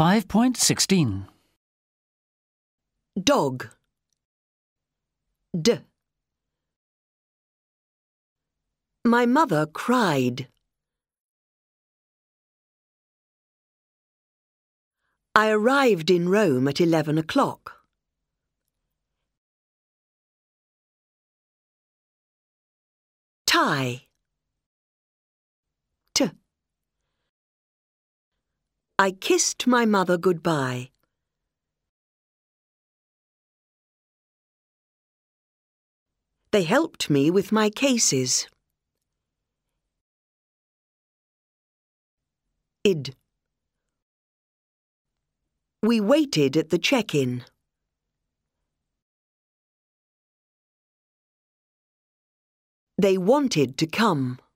5.16. Dog. D. My mother cried. I arrived in Rome at 11 o'clock. Tie. T. I kissed my mother goodbye. They helped me with my cases. Id. We waited at the check-in. They wanted to come.